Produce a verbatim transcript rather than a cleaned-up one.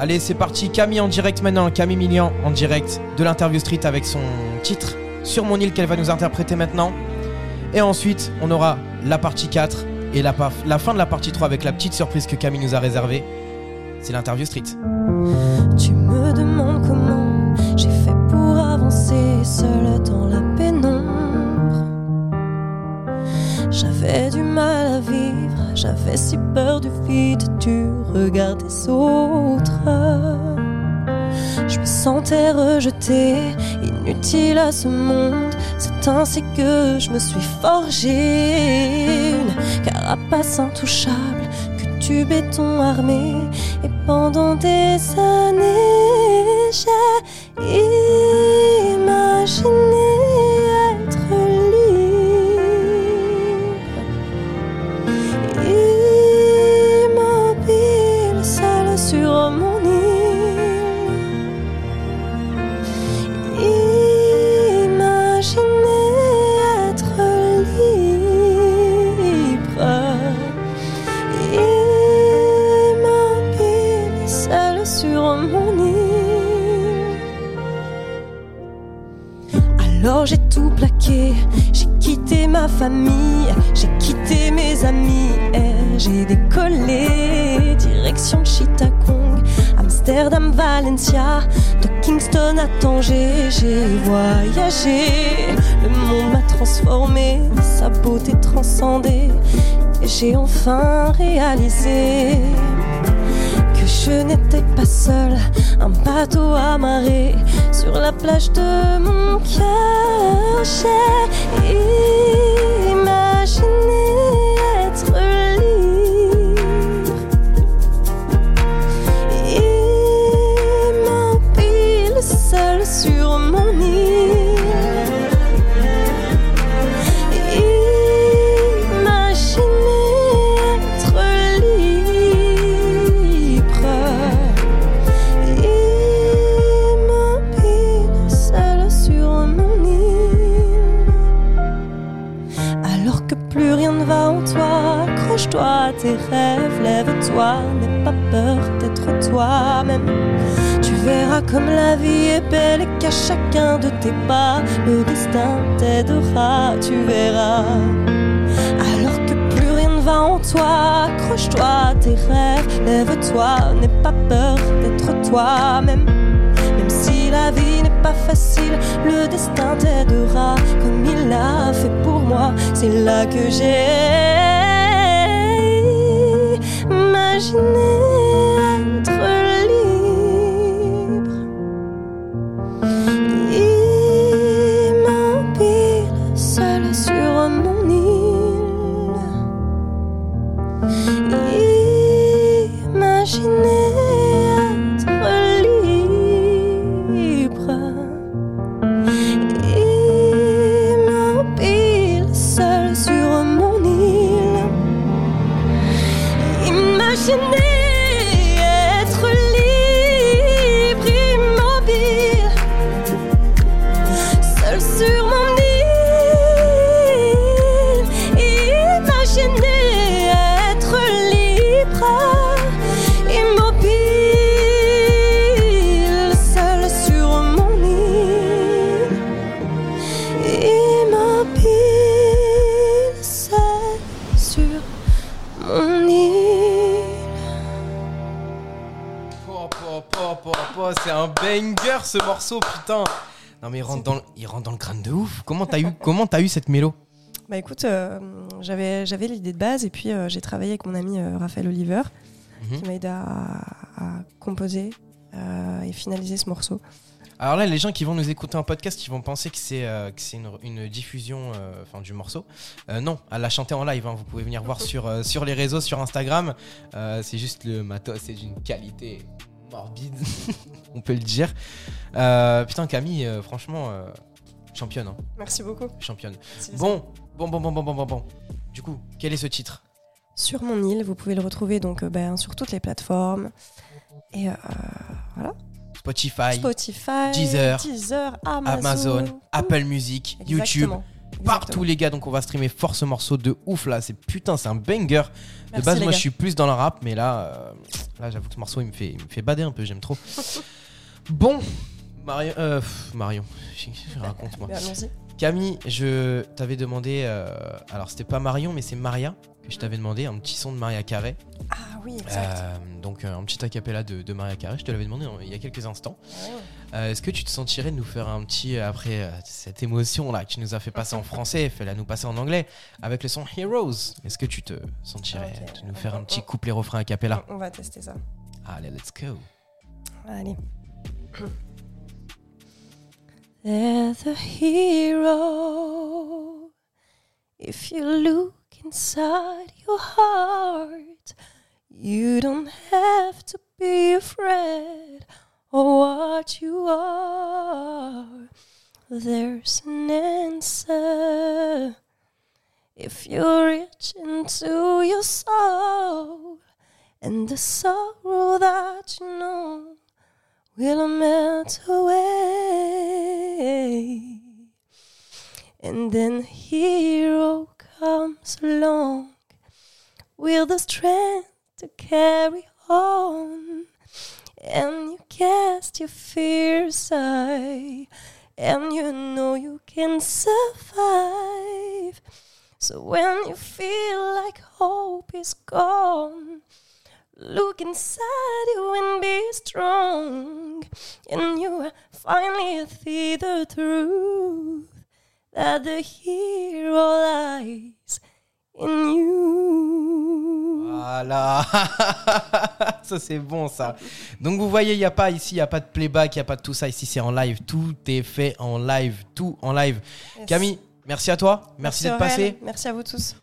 Allez, c'est parti. Camille en direct maintenant. Camille Milian en direct de l'Interview Street avec son titre Sur mon île qu'elle va nous interpréter maintenant. Et ensuite, on aura la partie quatre et la, paf, la fin de la partie trois avec la petite surprise que Camille nous a réservée. C'est l'Interview Street. Tu me demandes comment j'ai fait pour avancer seule dans la pénombre. J'avais du mal à vivre, j'avais si peur du vide, du regard des autres. Je me sentais rejetée, inutile à ce monde. C'est ainsi que je me suis forgée une carapace intouchable, que du béton armé. Et pendant des années, j'ai imaginé être libre, immobile, seule sur mon île. Alors j'ai tout plaqué, j'ai quitté ma famille, j'ai quitté mes amis et j'ai décollé direction Chittagong, Amsterdam, Valencia, de Kingston à Tanger. J'ai voyagé, le monde m'a transformé, sa beauté transcendée, et j'ai enfin réalisé que je n'étais pas seule, un bateau amarré sur la plage de mon cœur. J'ai imaginé être libre, immobile, seule sur mon île. Accroche-toi à tes rêves, lève-toi, n'aie pas peur d'être toi-même. Tu verras comme la vie est belle et qu'à chacun de tes pas, le destin t'aidera, tu verras. Alors que plus rien ne va en toi, accroche-toi à tes rêves, lève-toi, n'aie pas peur d'être toi-même. Même si la vie n'est pas facile, le destin t'aidera comme il l'a fait pour moi. C'est là que j'ai imaginé être libre, immobile, seule sur mon île. Imaginé être libre, immobile, seule sur mon île. Imaginez être libre, immobile, seul sur mon île. Imaginez être libre, immobile, seul sur mon île. Immobile, seul sur mon île. C'est un banger ce morceau, putain. Non mais il rentre dans le, il rentre dans le crâne de ouf. Comment t'as eu, comment t'as eu cette mélo? Bah écoute, euh, j'avais, j'avais l'idée de base et puis euh, j'ai travaillé avec mon ami euh, Raphaël Oliver mm-hmm. qui m'a aidé à, à composer euh, et finaliser ce morceau. Alors là, les gens qui vont nous écouter en podcast, ils vont penser que c'est, euh, que c'est une, une diffusion euh, du morceau. Euh, non, elle l'a chanté en live, hein. Vous pouvez venir voir sur, euh, sur les réseaux, sur Instagram. Euh, c'est juste le matos, c'est d'une qualité morbide, on peut le dire. Euh, putain, Camille, euh, franchement, euh, championne. Hein. Merci beaucoup. Championne. Bon, bon, bon, bon, bon, bon, bon, bon. Du coup, quel est ce titre? Sur mon île, vous pouvez le retrouver donc, euh, ben, sur toutes les plateformes. Et euh, voilà. Spotify, Spotify, Deezer, Deezer Amazon, Amazon Apple Music, Exactement. YouTube. partout les gars. Donc on va streamer fort ce morceau de ouf là. C'est putain, c'est un banger. De Merci, base les moi gars. je suis plus dans le rap, mais là, euh, là j'avoue que ce morceau il me fait, il me fait bader un peu. J'aime trop. Bon, Marion, euh, pff, Marion, raconte-moi. Mais allons-y. Camille, je t'avais demandé, euh, alors c'était pas Marion, mais c'est Maria que je t'avais demandé un petit son de Maria Carey. Ah oui, exact. Euh, donc euh, un petit acapella de, de Maria Carey. Je te l'avais demandé euh, il y a quelques instants. Ouais. Euh, Est-ce que tu te sentirais de nous faire un petit, euh, après euh, cette émotion là que tu nous as fait passer en français, fais-la nous passer en anglais avec le son Heroes. Est-ce que tu te sentirais Ok. de nous faire un petit couplet refrain acapella? On va tester ça. Allez, let's go. Allez. There's a hero. If you look inside your heart, you don't have to be afraid of what you are. There's an answer. If you reach into your soul, and the sorrow that you know will melt away. And then a hero comes along with the strength to carry on. And you cast your fears aside, and you know you can survive. So when you feel like hope is gone, look inside you and be strong. And you will finally see the truth, that the hero lies in you. Voilà. Ça c'est bon ça. Donc vous voyez, il n'y a pas ici, il n'y a pas de playback, il n'y a pas de tout ça. Ici c'est en live, tout est fait en live, tout en live. Yes. Camille, merci à toi, merci, Merci d'être Aurèle. passé. Merci à vous tous.